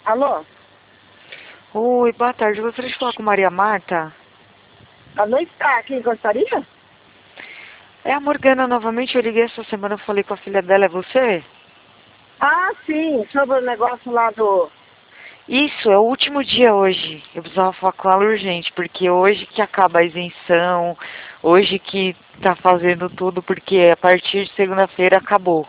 Alô? Oi, boa tarde. Eu gostaria de falar com Maria Marta. A noite está aqui, gostaria? É a Morgana novamente. Eu liguei essa semana, eu falei com a filha dela. É você? Ah, sim, sobre o negócio lá do... Isso, é o último dia hoje. Eu precisava falar com ela urgente, porque hoje que acaba a isenção, hoje que tá fazendo tudo, porque a partir de segunda-feira acabou.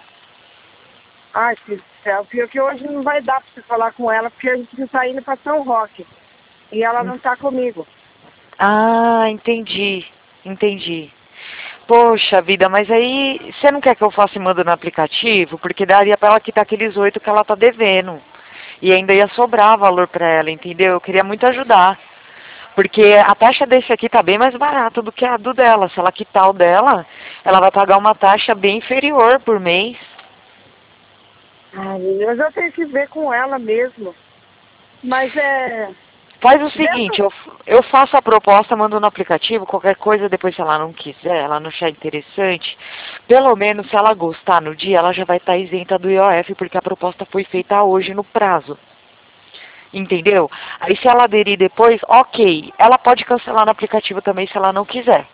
Ai, filho do céu, pior que hoje não vai dar para você falar com ela, porque a gente está indo para São Roque. E ela não está comigo. Ah, entendi. Entendi. Poxa vida, mas aí você não quer que eu faça e mando no aplicativo? Porque daria pra ela quitar aqueles 8 que ela tá devendo. E ainda ia sobrar valor pra ela, entendeu? Eu queria muito ajudar. Porque a taxa desse aqui tá bem mais barata do que a do dela. Se ela quitar o dela, ela vai pagar uma taxa bem inferior por mês. Ai, mas eu tenho que ver com ela mesmo. Mas é... Faz o seguinte, Dessa... eu faço a proposta, mando no aplicativo, qualquer coisa, depois se ela não quiser, ela não achar interessante, pelo menos se ela gostar no dia, ela já vai estar isenta do IOF, porque a proposta foi feita hoje no prazo. Entendeu? Aí se ela aderir depois, ok, ela pode cancelar no aplicativo também se ela não quiser.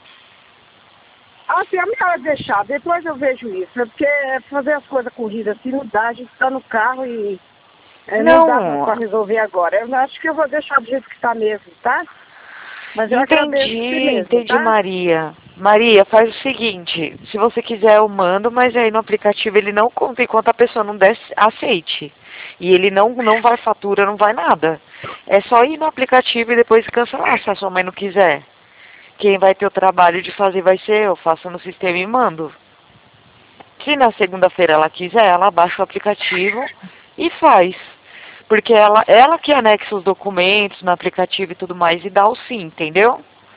Ah, se a minha deixar, depois eu vejo isso. É porque fazer as coisas corridas assim não dá, a gente está no carro e não dá Não, para resolver agora. Eu acho que eu vou deixar do jeito que está mesmo, tá? Mas eu agradeço de si entendi, mesmo, entendi, tá? Maria. Maria, faz o seguinte, se você quiser eu mando, mas aí no aplicativo ele não conta enquanto a pessoa não der aceite. E ele não vai fatura, não vai nada. É só ir no aplicativo e depois cancelar, se a sua mãe não quiser. Quem vai ter o trabalho de fazer vai ser eu, faço no sistema e mando. Se na segunda-feira ela quiser, ela baixa o aplicativo e faz. Porque ela que anexa os documentos no aplicativo e tudo mais e dá o sim, entendeu?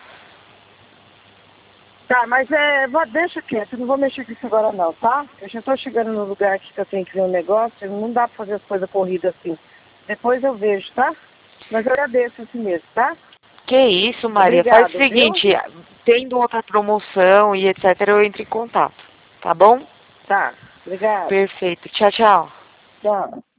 Tá, mas deixa quieto, eu não vou mexer com isso agora não, tá? Eu já tô chegando no lugar aqui que eu tenho que ver um negócio, não dá pra fazer as coisas corridas assim. Depois eu vejo, tá? Mas eu agradeço assim mesmo, tá? Que isso, Maria. Faz o Obrigado, viu? seguinte, tendo outra promoção e etc, eu entro em contato. Tá bom? Tá, obrigado. Perfeito. Tchau, tchau. Tchau.